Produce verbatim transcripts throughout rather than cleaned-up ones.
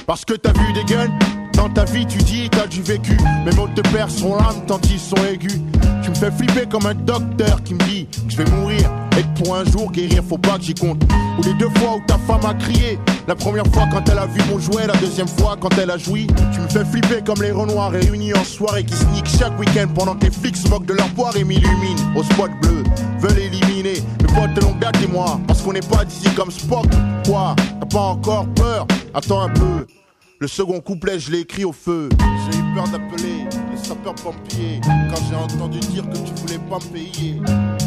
Parce que t'as vu des guns. Dans ta vie tu dis t'as du vécu. Mes mots te perdent son âme tant ils sont aigus. Tu me fais flipper comme un docteur qui me dit que je vais mourir et que pour un jour guérir faut pas que j'y compte. Ou les deux fois où ta femme a crié. La première fois quand elle a vu mon jouet, la deuxième fois quand elle a joui. Tu me fais flipper comme les renoirs réunis en soirée qui sneak chaque week-end pendant que les flics se moquent de leur poire et m'illuminent. Au spot bleu, veulent éliminer mes potes de longue date et moi. Parce qu'on n'est pas d'ici comme Spock. Quoi, t'as pas encore peur? Attends un peu. Le second couplet je l'ai écrit au feu. J'ai eu peur d'appeler les sapeurs-pompiers quand j'ai entendu dire que tu voulais pas me payer.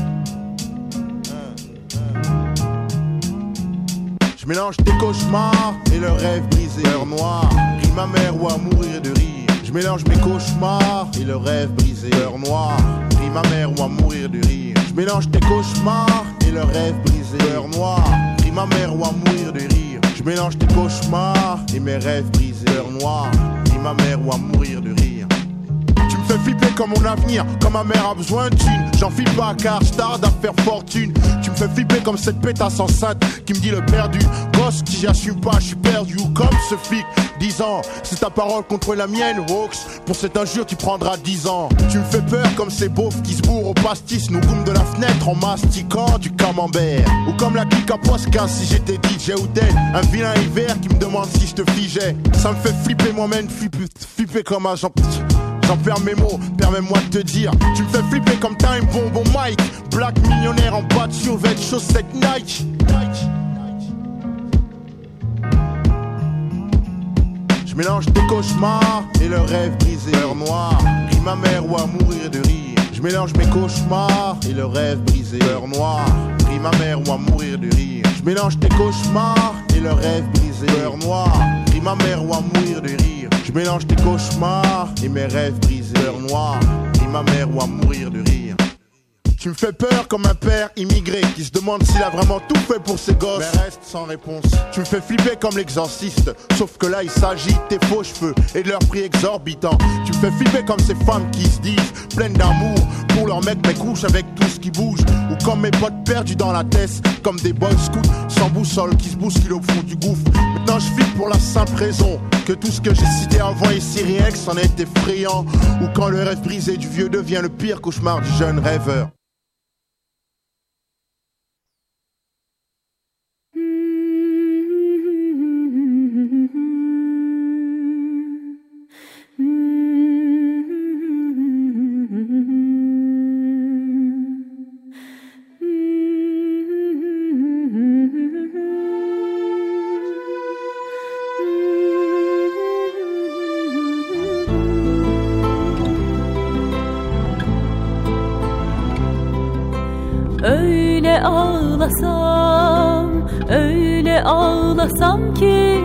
Je mélange tes cauchemars et le rêve brisé. Heure noire, rit ma mère ou à mourir de rire. Je mélange mes cauchemars et le rêve brisé. Heure noire, rit ma mère ou à mourir de rire. Je mélange tes cauchemars et le rêve brisé. Heure noire, rit ma mère ou à mourir de rire. Je mélange tes cauchemars et mes rêves brisés. Heure noire, rit ma mère ou à mourir de rire. Tu me fais flipper comme mon avenir, comme ma mère a besoin de thunes. J'en file pas car je tarde à faire fortune. Tu me fais flipper comme cette pétasse enceinte qui me dit le perdu. Gosse qui j'assume pas, je suis perdu. Ou comme ce flic, dix ans. C'est ta parole contre la mienne, Hawks. Pour cette injure tu prendras dix ans. Tu me fais peur comme ces beaufs qui se bourrent au pastis. Nous goûtent de la fenêtre en mastiquant du camembert. Ou comme la clique à Posca si j'étais D J ou dead. Un vilain hiver qui me demande si je te figeais. Ça me fait flipper moi-même, flipper, flipper comme un Jean... J'en perds mes mots, permets-moi de te dire. Tu me fais flipper comme Time Bomb au Mike. Black millionnaire en bas de survêt, chaussettes Nike. Je mélange tes cauchemars et le rêve brisé. Heure noire, rit ma mère ou à mourir de rire. Je mélange mes cauchemars et le rêve brisé. Heure noire, rit ma mère ou à mourir de rire. Je mélange tes cauchemars et le rêve brisé. Heure noire, rit ma mère ou à mourir de rire. Je mélange tes cauchemars et mes rêves brisés. Heure noire, rit ma mère ou à mourir de rire. Tu me fais peur comme un père immigré qui se demande s'il a vraiment tout fait pour ses gosses, mais reste sans réponse. Tu me fais flipper comme l'exorciste, sauf que là il s'agit de tes faux cheveux et de leur prix exorbitant. Tu me fais flipper comme ces femmes qui se disent pleines d'amour pour leur mec mais couchent avec tout ce qui bouge. Ou comme mes potes perdus dans la tête, comme des boy scouts sans boussole qui se bousculent au fond du gouffre. Maintenant je flippe pour la simple raison que tout ce que j'ai cité avant est si rien que c'en est effrayant. Ou quand le rêve brisé du vieux devient le pire cauchemar du jeune rêveur. Öyle ağlasam, öyle ağlasam ki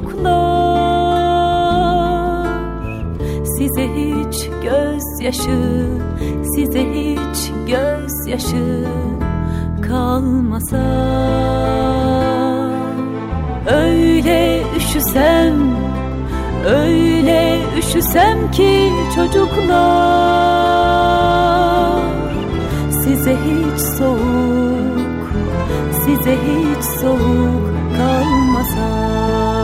çocuklar, size hiç gözyaşı, size hiç gözyaşı kalmasa. Öyle üşüsem, öyle üşüsem ki çocuklar, size hiç soğuk, size hiç soğuk kalmasa.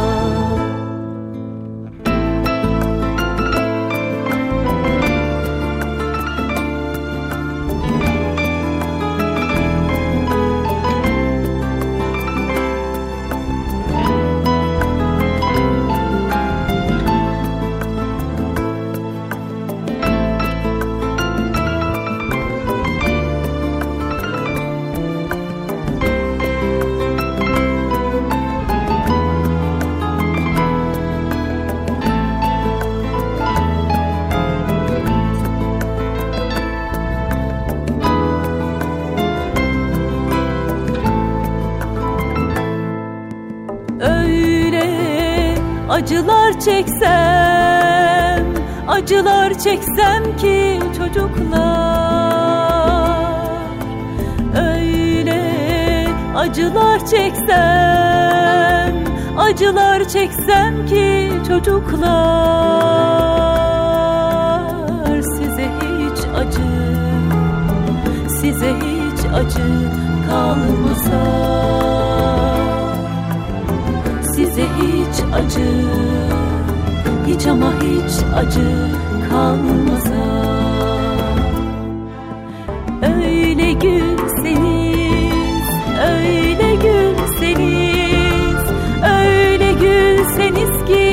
Acılar çeksem, acılar çeksem ki çocuklar, öyle acılar çeksem, acılar çeksem ki çocuklar, size hiç acı, size hiç acı kalmasa. Size size hiç acı, hiç ama hiç acı kalmasa. Öyle gülseniz, öyle gülseniz, öyle gülseniz ki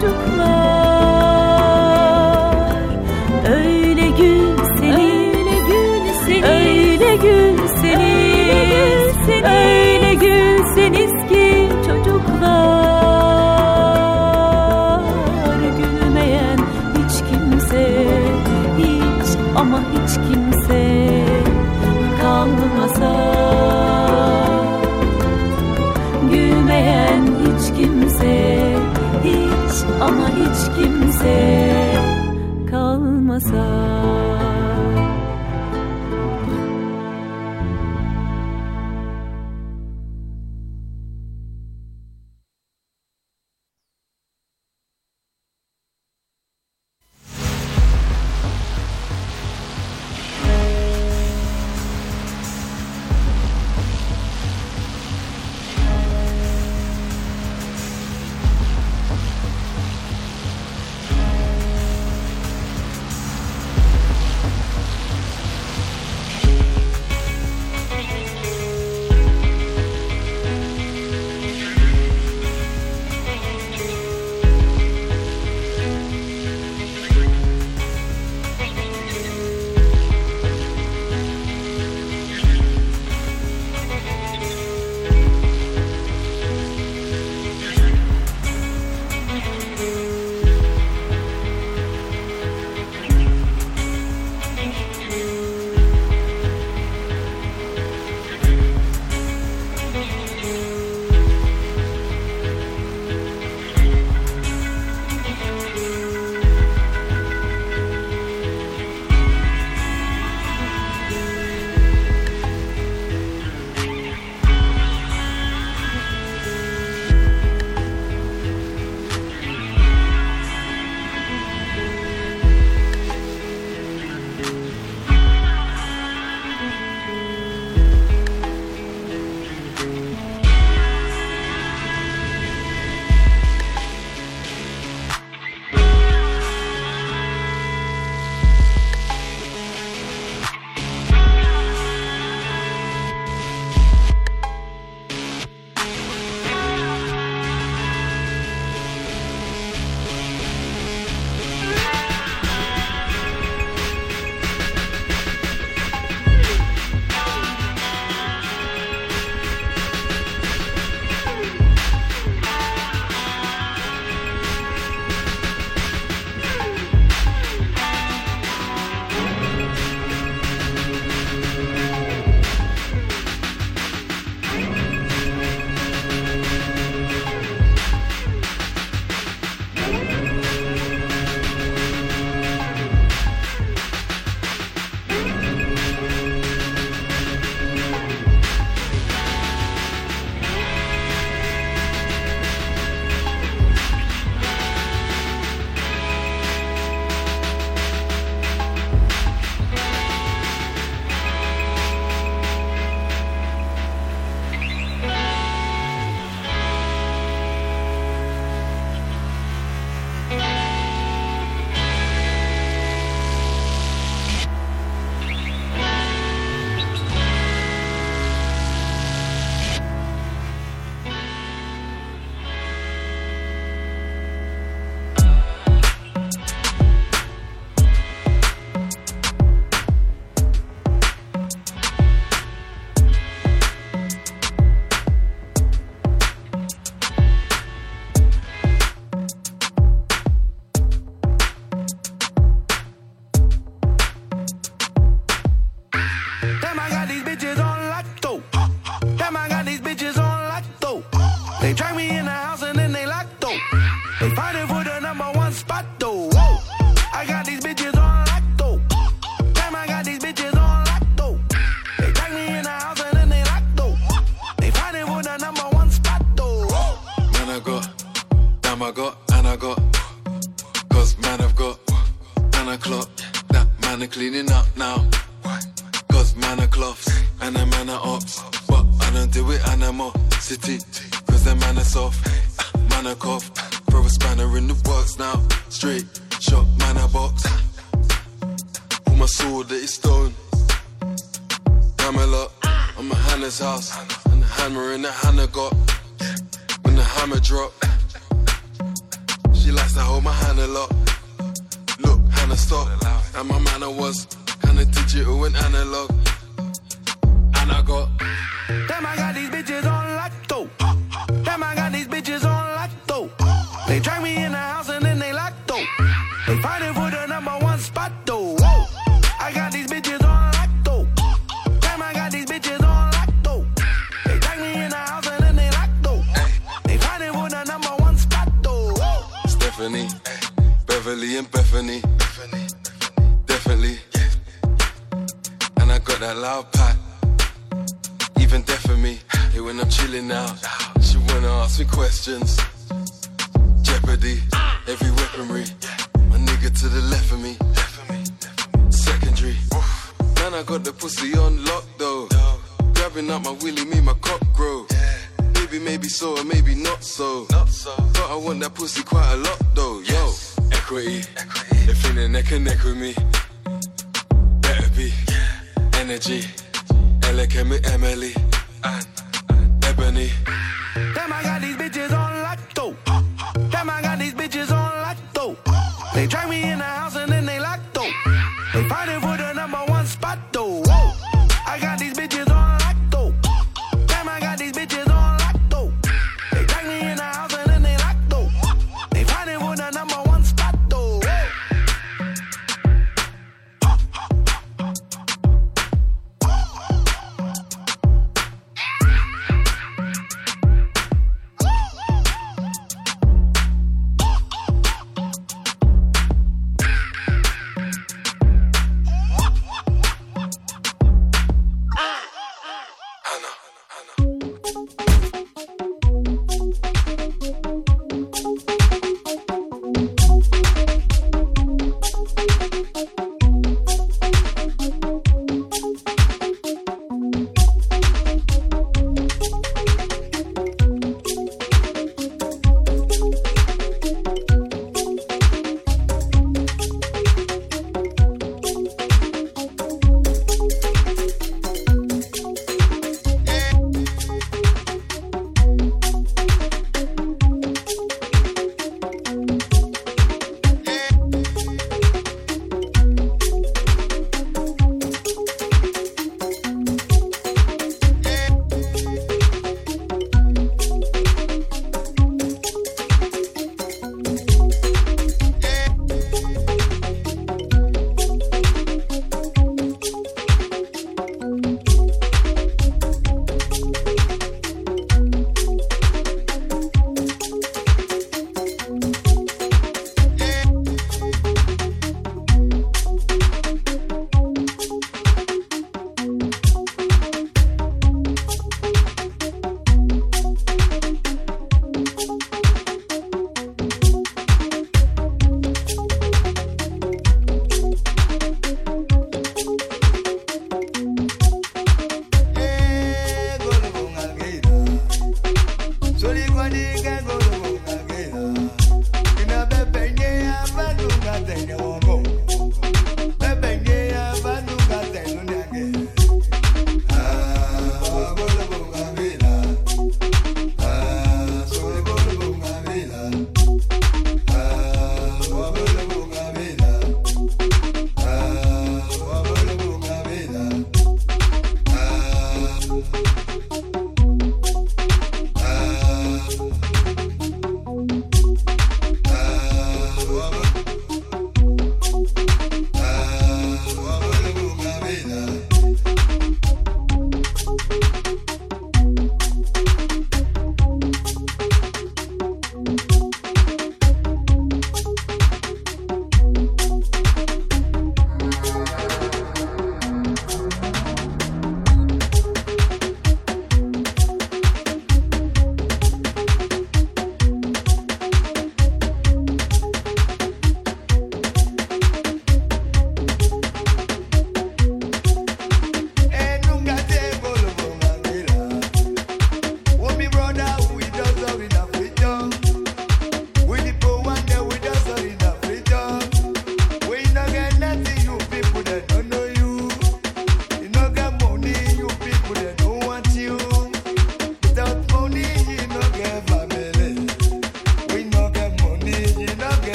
çocuklar. Öyle gülseniz, öyle gülseniz, öyle gülseniz ki çocuklar. Gülmeyen hiç kimse, hiç ama hiç kimse kalmasa. Gülmeyen hiç kimse, hiç ama hiç kimse kalmasa. man are cleaning up now. Cause man are cloths and a man are ops. But I don't do it animosity. Cause the man are soft. man a cough. Throw a spanner in the works now. Straight shot, man a box. Pull my sword that is stone. Hammer on my Hannah's house. And the hammer in the Hannah got. When the hammer drop, she likes to hold my hand a lot. Look, Hannah stop. And my manner was kinda digital and analog. And I got damn, I got these bitches on lotto. Damn, I got these bitches on lotto. They drag me in the house and then they lotto. They fighting for the number one spot though. Whoa. I got these bitches on lotto. Damn, I got these bitches on lotto. They drag me in the house and then they lotto. They fighting for the number one spot though. Whoa. Stephanie, Beverly and Bethany. Definitely. And I got that loud pack. Even deaf for me. Hey, when I'm chilling now, she wanna ask me questions. Jeopardy, every weaponry. My nigga to the left of me. Secondary. Man, I got the pussy on lock though. Grabbing up my willy, me my cock grow. Maybe, maybe so, or maybe not so. But I want that pussy quite a lot though. Yo, equity. They feeling neck and neck with me. Better be. Energy. Elegant with Emily and Ebony. Damn, I got these bitches on lotto. Damn, I got these bitches on lotto. They drag me in the house and then they lotto. They fighting for the number one spot though. Whoa. I got these bitches on lotto. Damn, I got these bitches on lotto. They drag me in the house and then they lotto. They fighting for the number one spot though. Whoa.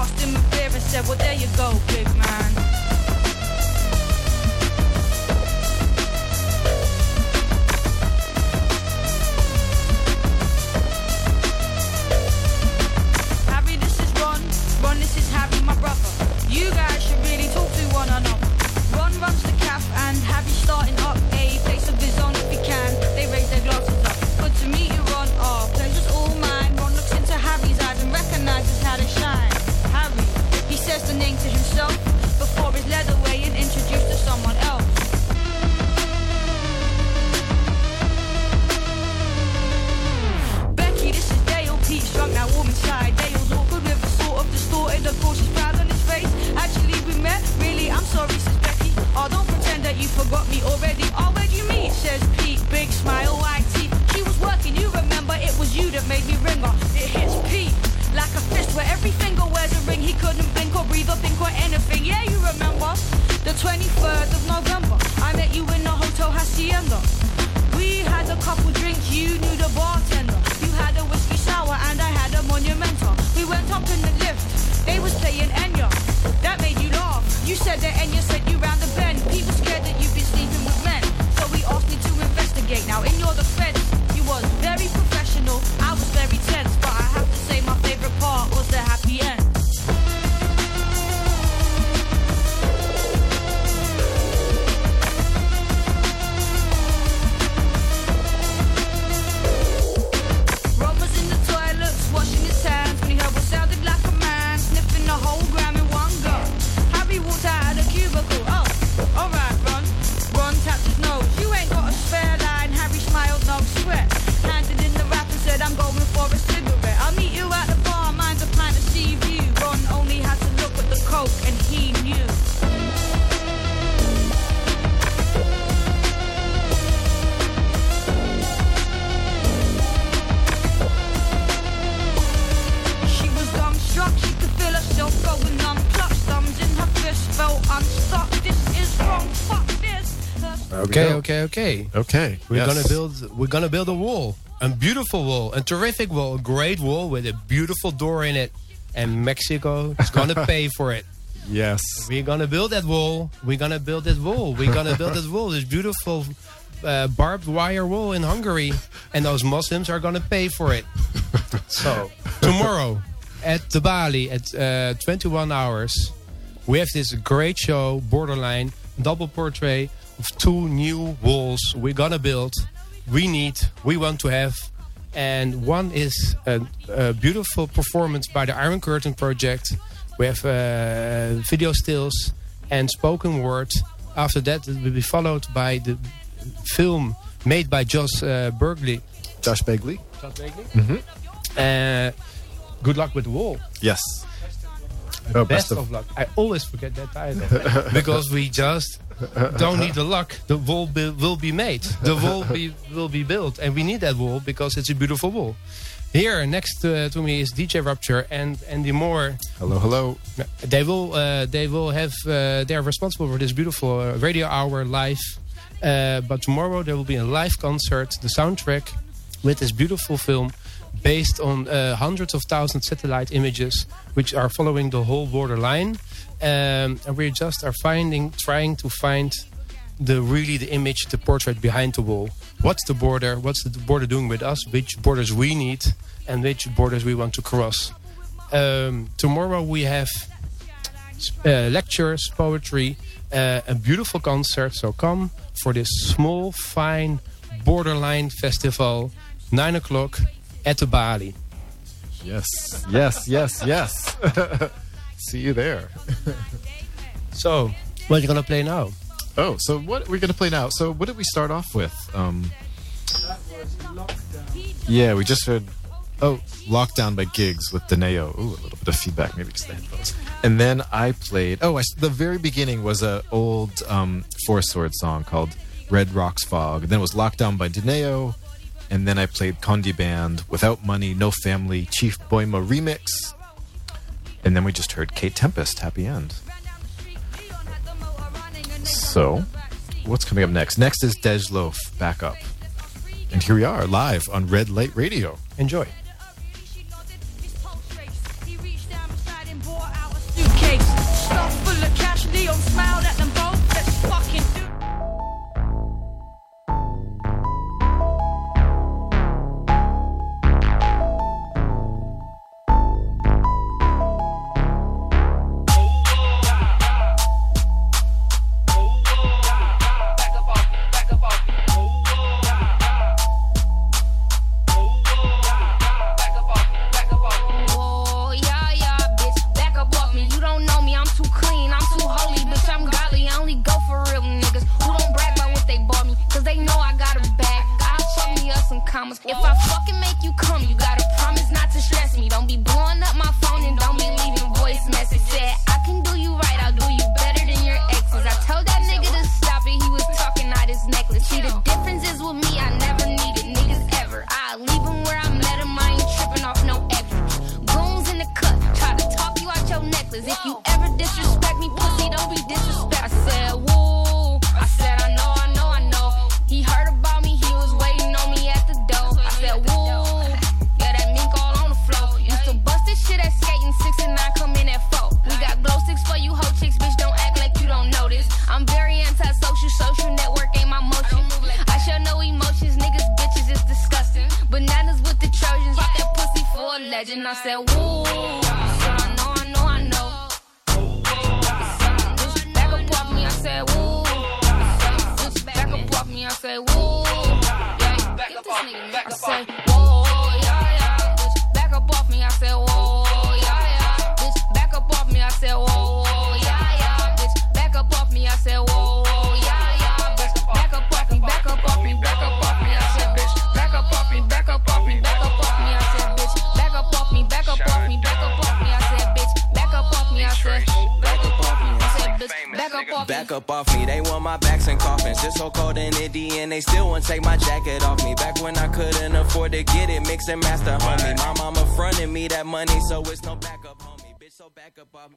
asked him a beer and said, well, there you go, big man. Harry, this is Ron. Ron, this is Harry, my brother. You guys should really talk to one another. Ron runs the cafe and Harry's starting up a place of his own if he can. They raise their glasses up. Good to meet you, Ron. Oh, pleasure's all mine. Ron looks into Harry's eyes and recognizes how they shine. Harry, he says the name to himself before he's led away and introduced to someone else. Becky, this is Dale. Pete's drunk now, warm inside. Dale's awkward with a sort of distorted, of course, he's proud on his face. Actually, we met. Really, I'm sorry, says Becky. Oh, don't pretend that you forgot me already. Oh, where'd you meet? Says Pete, big smile, white teeth. She was working, you remember, it was you that made me ring her. It hits Pete like a fist where every finger wears a ring. He couldn't blink or breathe or think or anything. Yeah, you remember, the twenty-third of November, I met you in the Hotel Hacienda. We had a couple drinks, you knew the bartender. You had a whiskey sour and I had a monumental. We went up in the lift, they was playing Enya. That made you laugh. You said that Enya sent you round the bend. People scared that you've been sleeping with men. So he asked me to investigate. Now in your defense, you was very professional, I was very tense. But I have to say my favorite part was the happy end. Ron was in the toilets, washing his hands, when he heard what sounded like a man sniffing the whole gram in one go. Harry walked out of the cubicle. Oh, alright, Ron. Ron tapped his nose. You ain't got a spare line. Harry smiled, no sweat. Handed in the wrap and said, I'm going for a cigarette. I'll meet you at the bar, mine's a pint of sea view. Ron only had to look at the coke and he knew. She was dumbstruck, she could feel herself going numb. Clutched thumbs in her fist, felt unstuck. This is wrong, fuck this. Okay, okay, okay. Okay. We're yes. gonna build. We're gonna build a wall, a beautiful wall, a terrific wall, a great wall with a beautiful door in it, and Mexico is gonna pay for it. Yes. We're gonna build that wall. We're gonna build that wall. We're gonna build that wall. This beautiful uh, barbed wire wall in Hungary, and those Muslims are gonna pay for it. So tomorrow at the Bali at uh, twenty-one hours, we have this great show, Borderline, double portrait of two new walls we're gonna build. We need, we want to have, and one is a, a beautiful performance by the Iron Curtain Project. We have uh, video stills and spoken word. After that, it will be followed by the film made by Josh uh, Bergley. Josh Begley. Josh Begley. Mm-hmm. Uh, good luck with the wall. Yes. Oh, best best of- of luck. I always forget that title because we just don't need the luck. The wall be, will be made. The wall be, will be built, and we need that wall because it's a beautiful wall. Here next to, to me is D J Rupture and Andy Moore. Hello, hello. They will uh, they will have uh, they are responsible for this beautiful uh, radio hour live. Uh, but tomorrow there will be a live concert, the soundtrack with this beautiful film, based on uh, hundreds of thousands satellite images, which are following the whole borderline. Um, and we just are finding, trying to find the really the image, the portrait behind the wall. What's the border? What's the border doing with us? Which borders we need and which borders we want to cross. Um, tomorrow we have uh, lectures, poetry, uh, a beautiful concert. So come for this small, fine borderline festival, nine o'clock at the Bali. Yes, yes, yes, yes. See you there. So, what are you gonna play now? Oh, so what we're going to play now. So what did we start off with? Um, yeah, we just heard, oh, Lockdown by Gigs with Deneo. Ooh, a little bit of feedback, maybe because the headphones. And then I played, oh, I, the very beginning was an old um, Four Sword song called Red Rocks Fog. And then it was Lockdown by Deneo. And then I played Condi Band, Without Money, No Family, Chief Boima remix. And then we just heard Kate Tempest, Happy End. So, what's coming up next? Next is Dej Loaf, Back Up. And here we are, live on Red Light Radio. Enjoy. He reached down beside him, brought out your necklace. If you ever disrespect me, pussy, don't be disrespect. I said, woo. I said, I know, I know, I know. He heard about me, he was waiting on me at the door. I said, woo. Yeah, that mink all on the floor. Used to bust this shit at skating, six and nine come in at four. We got glow sticks for you hoe chicks, bitch, don't act like you don't notice. I'm very anti-social, social network ain't my motion. I show no emotions, niggas, bitches, it's disgusting. Bananas with the Trojans, got that pussy for a legend. I said, woo. I said, I know, I know, I know. Bitch, back up off me, I said, woo. Bitch, back up off me, I said, woo. Yeah, back up off me, I said, whoa, yeah, yeah. Bitch, back up off me, I said, whoa, yeah, yeah. Bitch, back up off me, I said, whoa, yeah, yeah. Bitch, back up off me, I said, whoa, yeah, yeah. Bitch, back up off me, back up off me, back up off me, I said, bitch, back up off me, back up off me, back up off me, I said, bitch, back up off me, back up off me, back up off me, I said, bitch, back up off me, I said, back up off me, I said, bitch, back up off me. Back up off me, they want my backs and coffins. It's so cold in Indy and they still won't take my jacket off me. Back when I couldn't afford to get it, mix and master, homie. My mama fronted me that money, so it's no backup, homie. Bitch, so back up off me.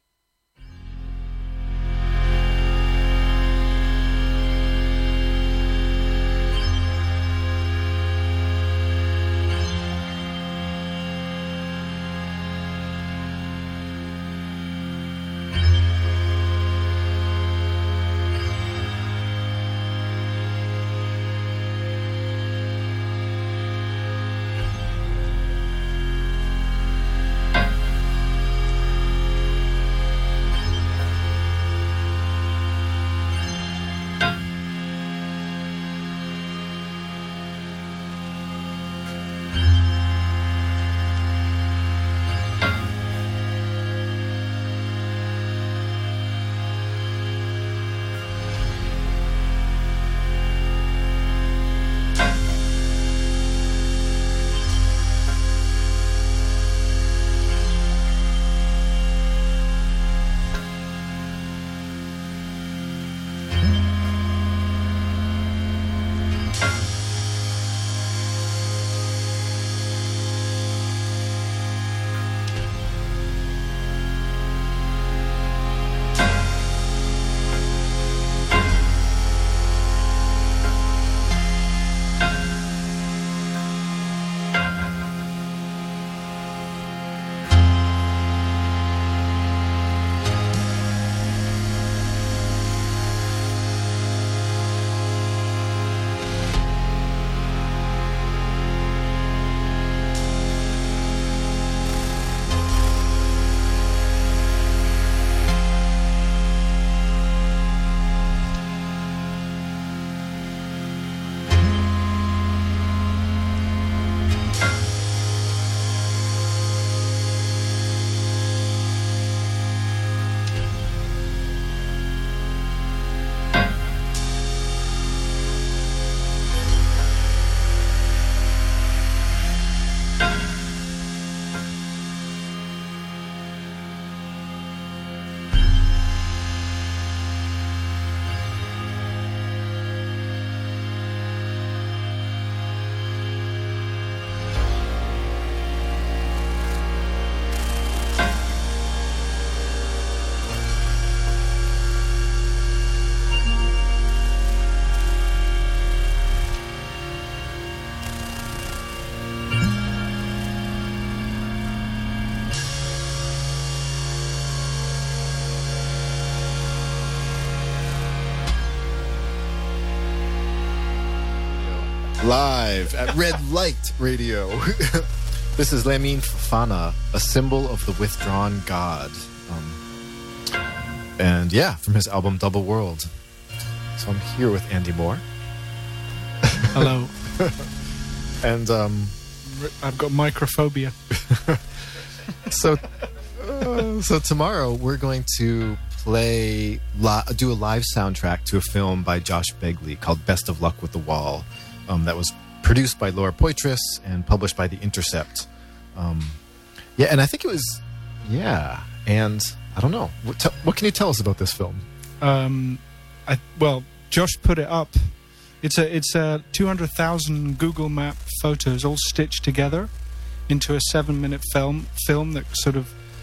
Live at Red Light Radio. This is Lamine Fofana, a symbol of the withdrawn God. Um, and yeah, from his album Double World. So I'm here with Andy Moore. Hello. And um, I've got microphobia. so, uh, so tomorrow we're going to play, li- do a live soundtrack to a film by Josh Begley called Best of Luck with the Wall. Um, that was produced by Laura Poitras and published by The Intercept. Um, yeah, and I think it was, yeah, and I don't know. What, te- what can you tell us about this film? Um, I, well, Josh put it up. It's a it's a two hundred thousand Google Map photos all stitched together into a seven minute film film that sort of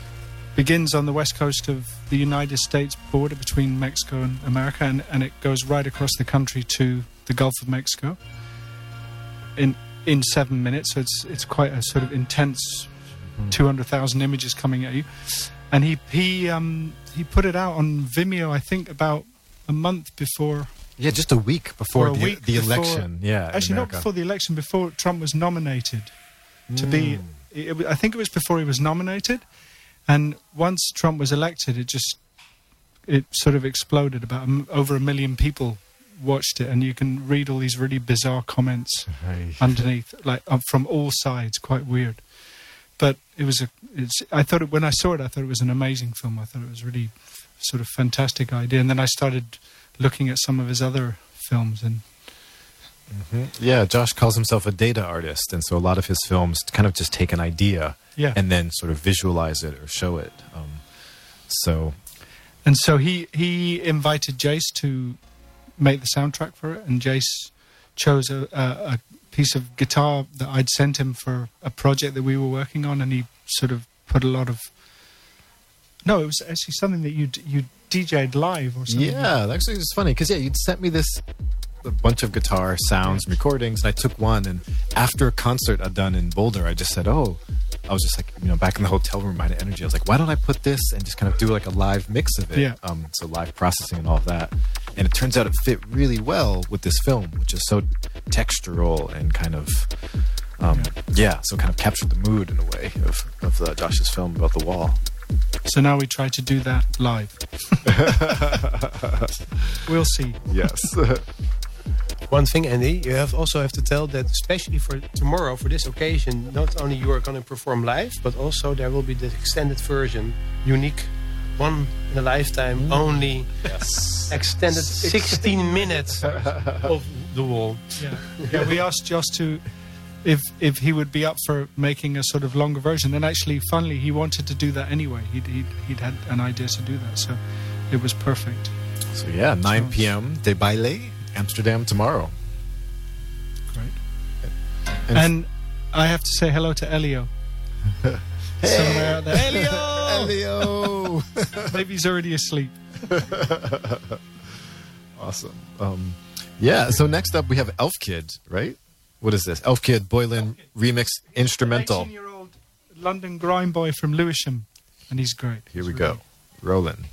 begins on the west coast of the United States border between Mexico and America, and, and it goes right across the country to the Gulf of Mexico in in seven minutes. So it's it's quite a sort of intense mm. two hundred thousand images coming at you. And he he um, he put it out on Vimeo, I think, about a month before. Yeah, just a week before a the, week the before, election. Yeah, actually, not before the election. Before Trump was nominated to mm. be, it, I think it was before he was nominated. And once Trump was elected, it just it sort of exploded. About um, over a million people watched it, and you can read all these really bizarre comments right. underneath, like uh, from all sides. Quite weird. But it was a. It's, I thought it, when I saw it, I thought it was an amazing film. I thought it was really sort of fantastic idea. And then I started looking at some of his other films, and mm-hmm. yeah, Josh calls himself a data artist, and so a lot of his films kind of just take an idea, yeah. and then sort of visualize it or show it. Um, so, and so he he invited Jace to make the soundtrack for it, and Jace chose a, a, a piece of guitar that I'd sent him for a project that we were working on, and he sort of put a lot of. No, it was actually something that you you D J'd live or something. Yeah, actually it's funny because yeah, you'd sent me this a bunch of guitar sounds and recordings, and I took one, and after a concert I'd done in Boulder, I just said, oh, I was just like, you know, back in the hotel room, Mind Energy, I was like, why don't I put this and just kind of do like a live mix of it? Yeah. Um, so live processing and all of that. And it turns out it fit really well with this film, which is so textural and kind of, um, yeah. yeah, so kind of captured the mood in a way of, of uh, Josh's film about the wall. So now we try to do that live. We'll see. Yes. One thing, Andy, you have also have to tell that especially for tomorrow, for this occasion, not only you are going to perform live, but also there will be the extended version, unique, one in a lifetime, mm. only yes. extended sixteen minutes of The Wall. Yeah. yeah, we asked Josh to, if if he would be up for making a sort of longer version. And actually, funnily, he wanted to do that anyway. He'd, he'd, he'd had an idea to do that, so it was perfect. So yeah, nine p.m. De Baile, Amsterdam tomorrow. Great. And, and I have to say hello to Elio. Hey. Somewhere out there. Elio! Elio! Maybe he's already asleep. Awesome. Um, yeah, so next up we have Elf Kid, right? What is this? Elf Kid Boylan remix instrumental. eighteen-year-old London grime boy from Lewisham, and he's great. Here he's we really go. Rolling.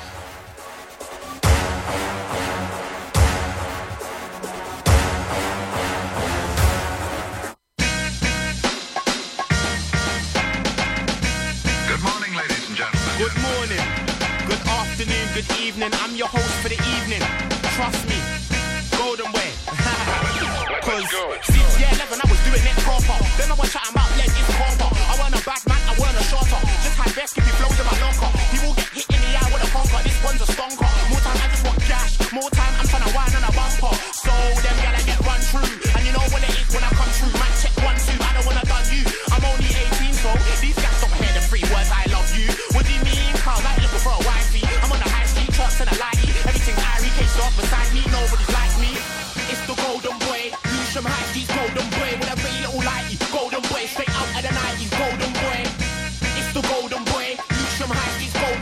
Good morning, good afternoon, good evening. I'm your host for the evening. Trust me, Golden Way. Cause since year eleven I was doing it proper. Then I was chatting about lead is proper. I weren't a bad man, I weren't a shorter. Just had best skippy flows in my locker. He will get hit in the eye with a conker. This one's a stonker. More time I just want cash. More time I'm trying to whine on a bumper. So them gal I get run through. And you know what it is when I come through. Man check one, two, I don't wanna done you. I'm only eighteen, so these guys don't hear the three words I love you. What do you mean? Carl, like looking for a wifey. I'm on the high street, trucks and a lighty. Everything's Irie, case off beside me. Nobody's like me. It's the Golden Boy. Lewisham High Street's Golden Boy. With a very little lighty. Golden Boy, straight out of the nineties. Golden Boy. It's the Golden Boy. Lewisham High Street's Golden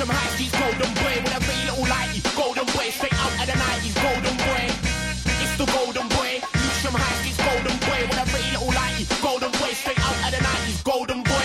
Lewisham High Street's golden boy. With a very little lighty, golden boy. Straight out of the nineties, golden boy. It's the golden boy. Lewisham High Street's golden boy. With a very little lighty, golden boy. Straight out of the nineties, golden boy.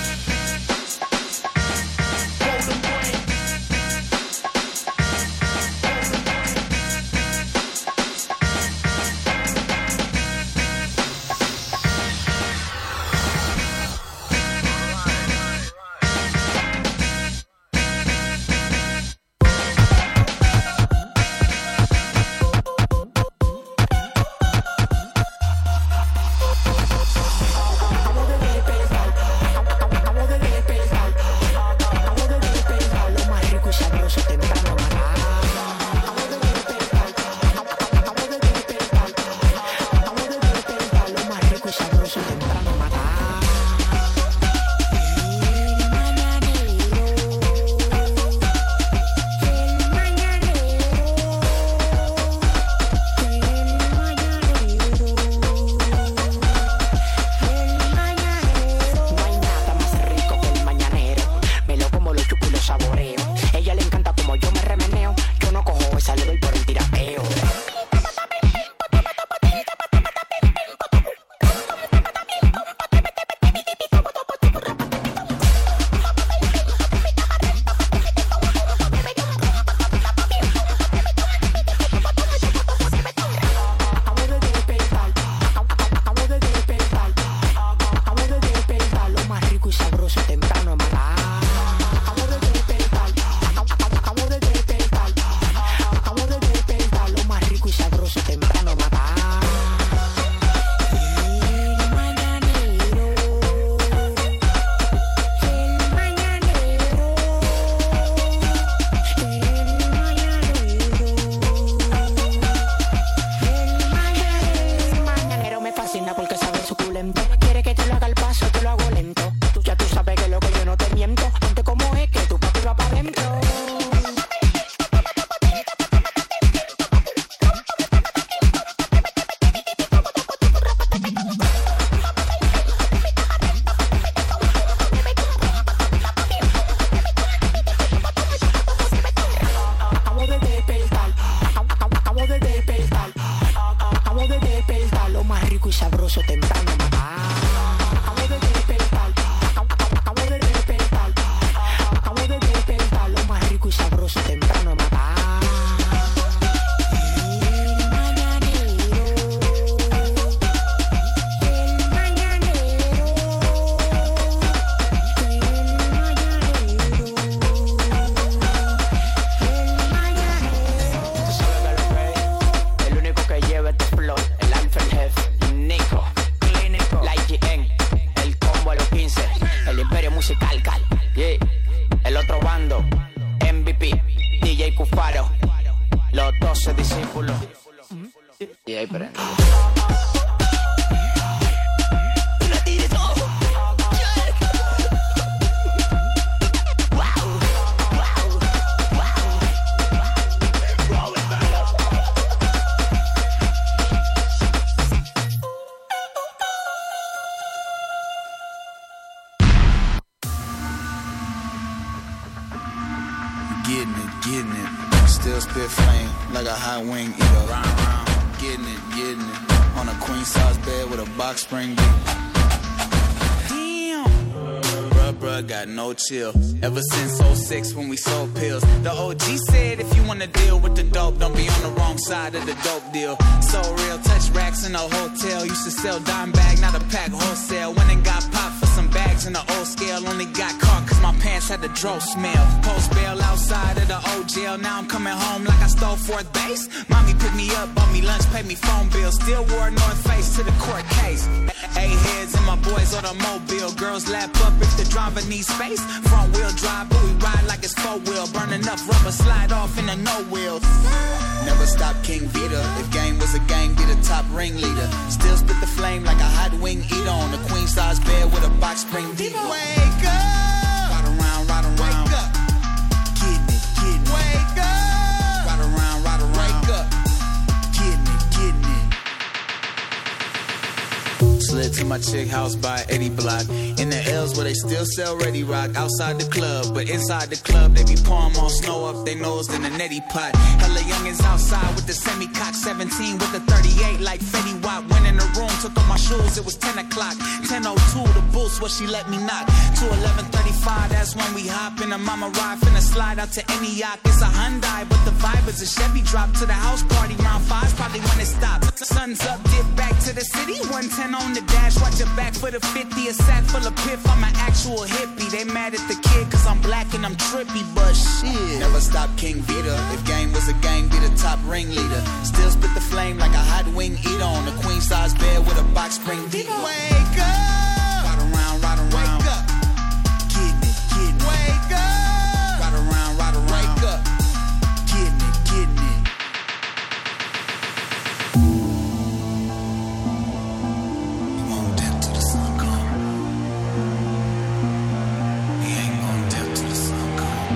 Chill. Ever since oh six when we sold pills, the O G said if you wanna deal with the dope, don't be on the wrong side of the dope deal. So real, touch racks in a hotel. Used to sell dime bag, not a pack wholesale. Went and got popped for some bags in the old scale. Only got caught cause my pants had the dro smell. Post bail outside of the old jail. Now I'm coming home like I stole fourth base. Mommy picked me up, bought me lunch, paid me phone bills. Still wore North Face to the court case. A-heads and my boys on the mobile. Girls lap up if the driver needs space. Front wheel drive, but we ride like it's four wheel. Burn enough rubber, slide off in the no wheels. Never stop King Vita. If game was a game, be the top ringleader. Still spit the flame like a hot wing eater on a queen size bed with a box spring diva. Wake up, ride around, ride around. Wake up, getting it, getting it. Wake up, ride around, ride around. Wake up, getting it, getting it. Slid Headed to my chick house by Eddie Block. In the L's where they still sell Ready Rock. Outside the club, but inside the club they be pouring more snow up they nose than a neti pot. Hella youngins outside with the semi-cock. Seventeen with the thirty-eight like Fetty Wap. Went in the room, took off my shoes, it was ten o'clock. Ten oh two, the boost what she let me knock. To eleven thirty-five, that's when we hop in a mama ride. Finna slide out to any yacht. It's a Hyundai, but the vibe is a Chevy. Drop to the house party, round five's probably when it stops. Sun's up, dip back to the city. one ten on the dash, watch your back for the fifty. A sack full of piff, I'm an actual hippie. They mad at the kid cause I'm black and I'm trippy, but shit. Never stop King Vita. If game was a gang, be the top ringleader. Still spit the flame like a hot wing eater on a queen size bed with a box spring deep. Wake up! Ride around, ride around. Wake up! Getting it, getting it. Wake up! Ride around, ride around. Wake up! Getting it, getting it. You won't dip till the sun come. You ain't gonna dip till the sun come.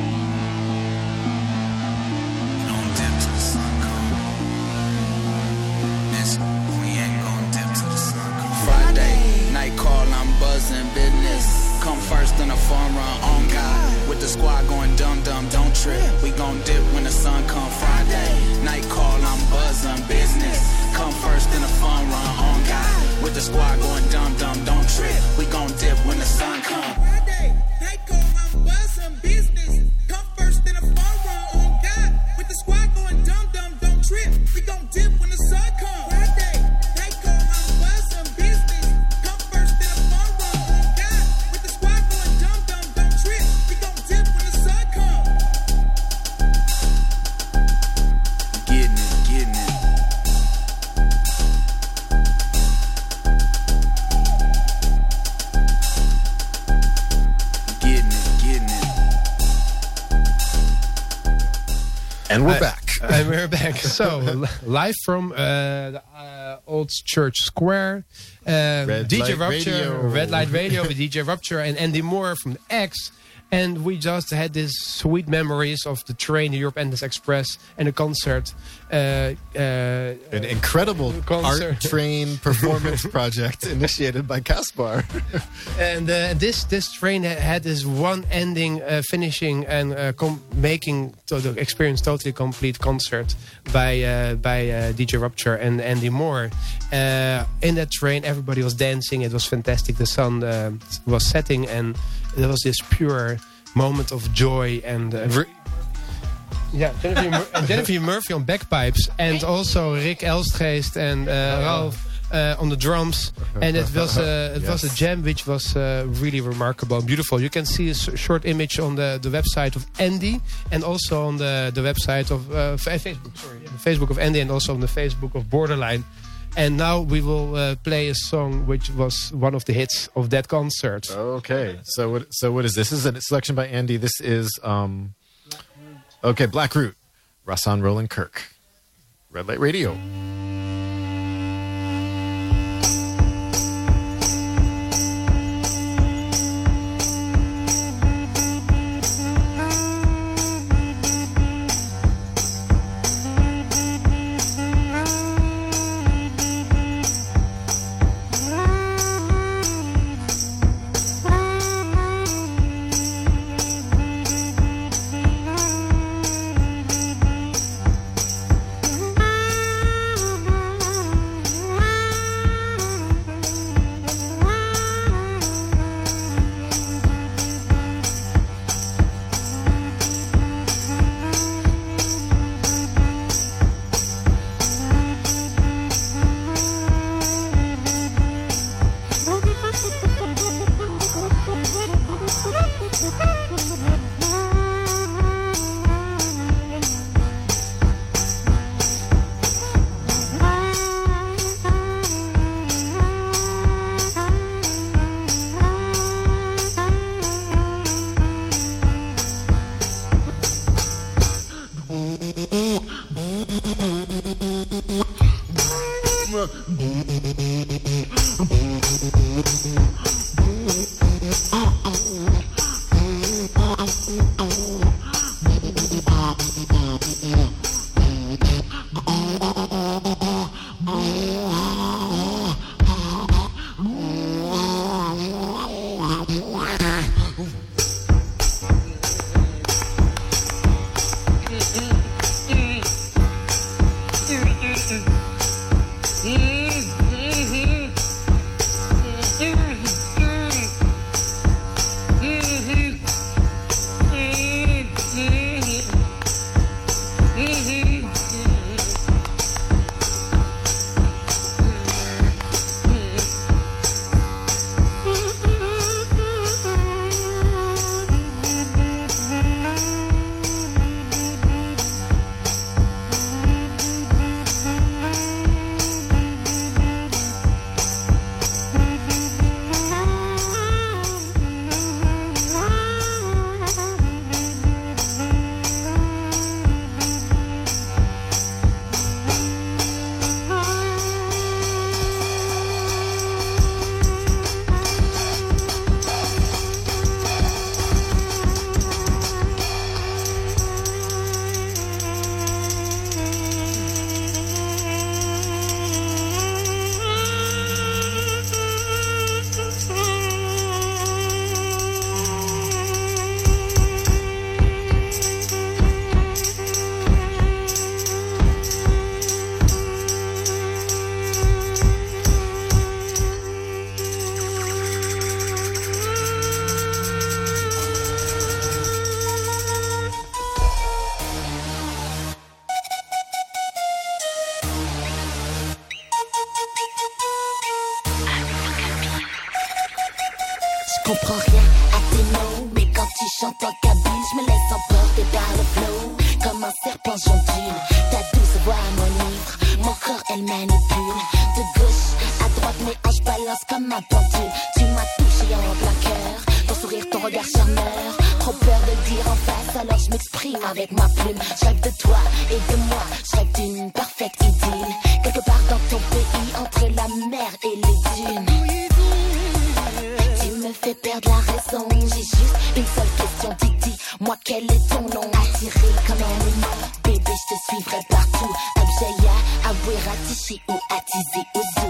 You don't dip till the sun come. Listen, we ain't gonna dip till the sun come. Friday, night call, I'm buzzing business. Come first in a fun run on God. With the squad going dum dum, don't trip. We gon' dip when the sun come. Friday, night call, I'm buzzing business. Come first in a fun run on God. With the squad going dum dum, don't trip. We gon' dip when the sun come. Friday, night call, I'm buzzing business. Come first in a fun run on God. With the squad going dum dum, don't trip. We gon' dip when the sun come. Friday, night call, I'm buzzing business. Come first in a fun run on God. With the squad going dum dum, don't trip. We gon' dip when the sun come. Getting it, getting it. Getting it, getting it. And we're I- back. And we're back. So, li- live from uh, the uh, Old Church Square. Uh, Red D J Light Rupture, Radio. Red Light Radio with D J Rupture and Andy Moore from the X. And we just had these sweet memories of the train, the Europe Endless Express, and a concert. Uh, uh, An incredible concert. art train performance project initiated by Caspar. And uh, this this train ha- had this one ending, uh, finishing and uh, com- making to the experience totally complete concert by uh, by uh, D J Rupture and Andy Moore. Uh, in that train, everybody was dancing. It was fantastic. The sun uh, was setting, and there was this pure moment of joy and. Uh, re- Yeah, Jennifer, Mur- and Jennifer Murphy on bagpipes, and also Rick Elstgeest and uh, Ralph uh, on the drums. And it was uh, it Yes. was a jam which was uh, really remarkable and beautiful. You can see a s- short image on the, the website of Andy, and also on the, the website of uh, F- Facebook. Sorry, the Facebook of Andy, and also on the Facebook of Borderline. And now we will uh, play a song which was one of the hits of that concert. Okay, so what? So what is this? This is a selection by Andy. This is um. Okay, Black Root, Rasan Roland Kirk, Red Light Radio. Thank comprends rien à tes mots, mais quand tu chantes en kabyle, je me laisse emporter par le flow. Comme un serpent j'ondule, ta douce voix m'enivre, mon corps elle manipule. De gauche à droite mes hanches balancent comme un pendule. Tu m'as touché en plein cœur, ton sourire, ton regard charmeur. Trop peur de le dire en face, alors je m'exprime avec ma plume. Je rêve de toi et de moi, je rêve d'une parfaite idylle. Quelque part dans ton pays, entre la mer et les dunes. Tu me fais perdre la raison, j'ai juste une seule question, dis, moi quel est ton nom? Attiré comme un aimant, bébé je te suivrai partout. Abjaya, Abouira, Tichi ou Atizi Ouzou.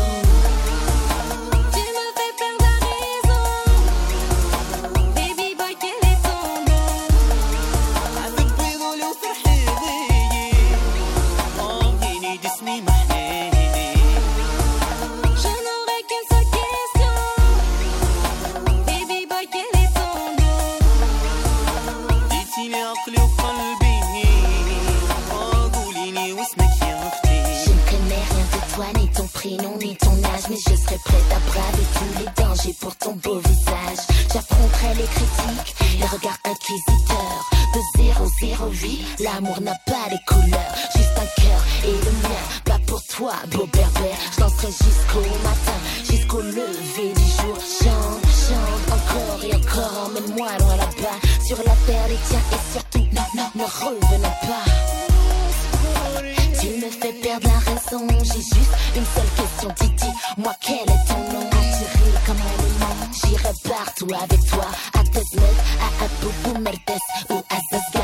Prénom ni ton âge, mais je serai prête à braver tous les dangers pour ton beau visage. J'affronterai les critiques, les regards inquisiteurs. De zéro zéro huit, l'amour n'a pas les couleurs. Juste un cœur et le mien, pas pour toi, beau berbère. Je danserai jusqu'au matin, jusqu'au lever du jour. Chante, chante, encore et encore, emmène-moi loin là-bas. Sur la terre les tiens et surtout, non, non, ne revenons pas. Tu me fais perdre la raison, j'ai juste une seule question, Titi, moi quel est ton nom? Attiré comme un aimant, j'irai partout avec toi. À Tesmet, à Aboubou, Mertes ou à Zazga.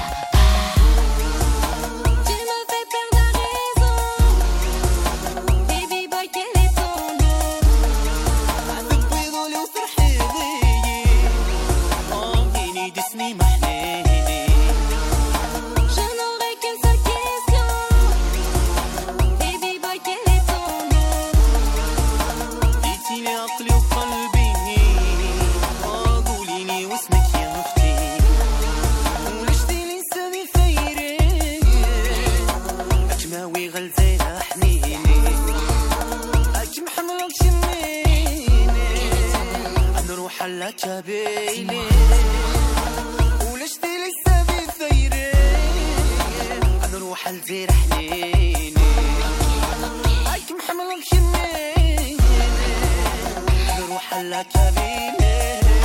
جابيني ولشتي لسه بثيري انا نروح لزير حنيني هاك محمل مشنيني نروح لكابيني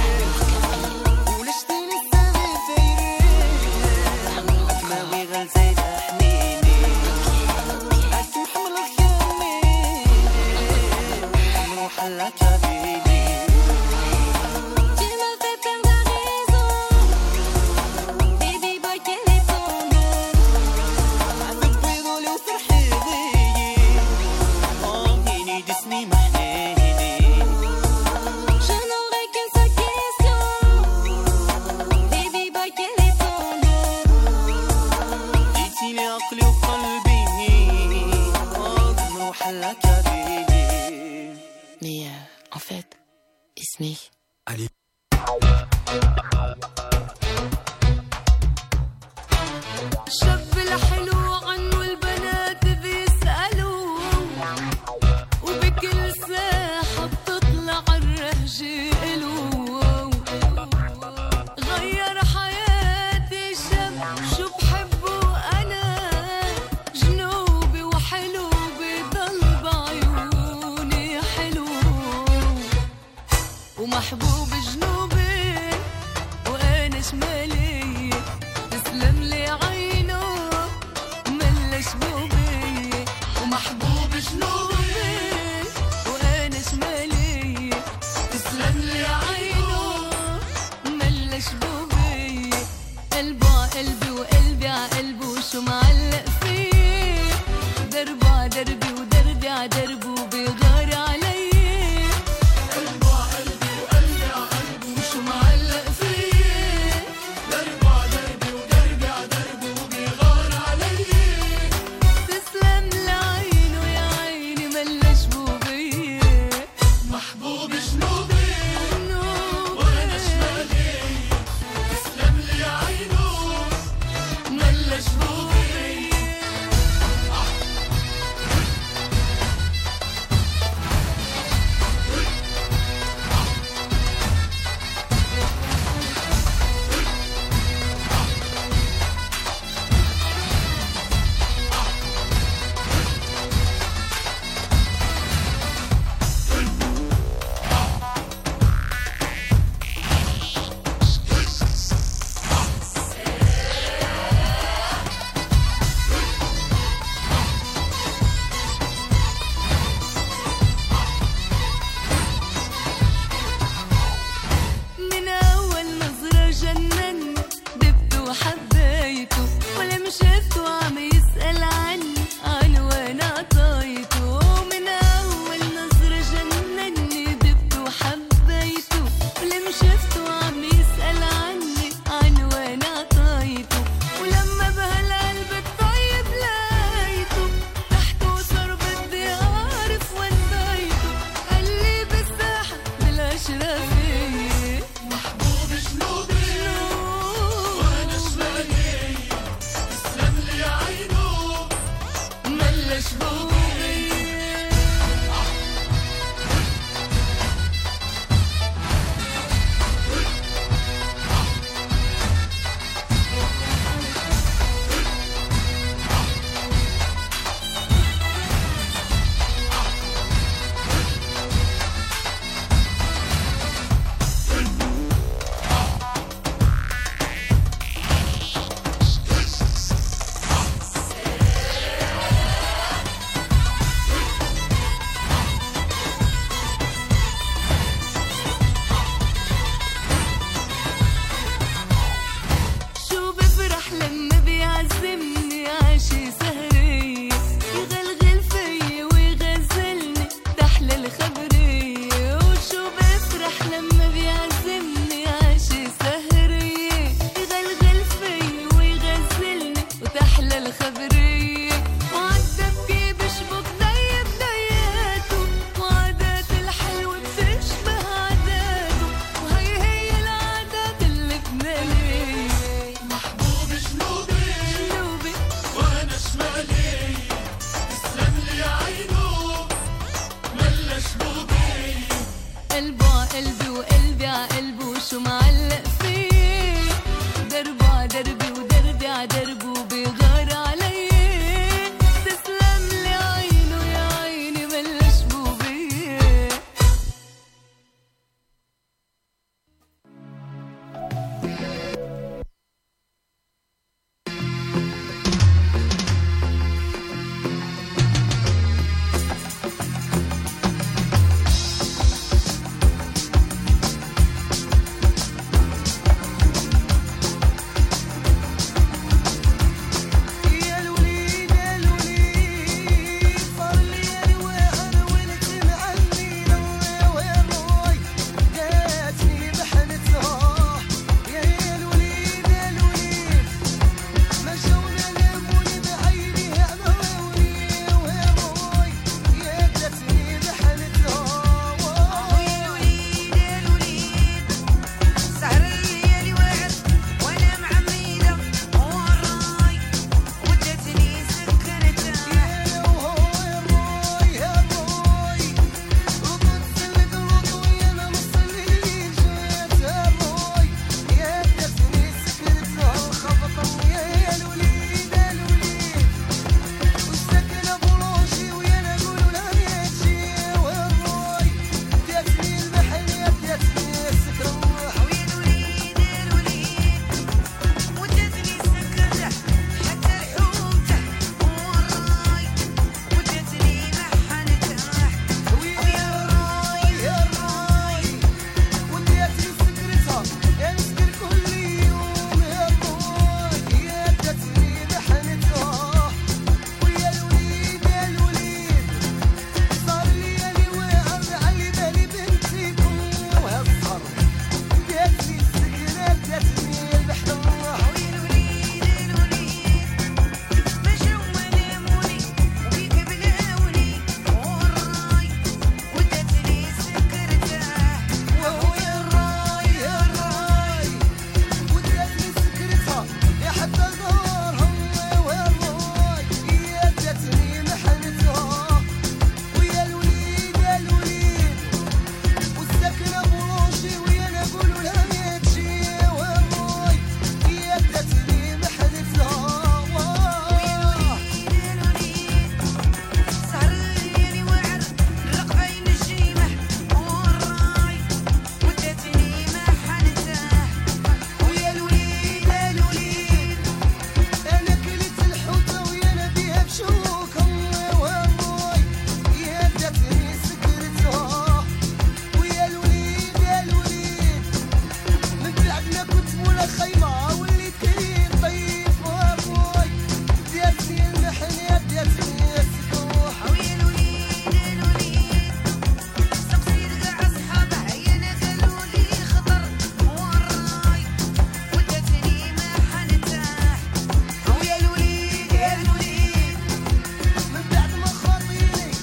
ولشتي لسه بثيري اكماوي غلزير حنيني هاك محمل مشنيني نروح لكابيني. Mais euh, en fait, Ismi. Allez. شاب الحلو عنه البنات بيسألوا وبكل ساحة بتطلع الرهجة إلو غير حياتي شاب شو بحبه أنا جنوبي وحلو بضل بعيوني حلو ومحبوب جنوبي وأنا شمالي تسلم لي عينه ملش بوبي ومحبوب جنوبي وأنا شمالي تسلم لي عينه ملش بوبي قلبه ع قلبي وقلبي ع قلبه وشو معلق فيه دربه ع دربي ودربي ع دربه بيغار علي قلبه ع قلبي وقلبي ع قلبه وشو معلق فيه دربه ع دربي ودربي ع دربه بيغار علي تسلم لعينه يا عيني ملش بوبي محبوب جنوبي وانا شمالي تسلم لي عينه ملش بوبي did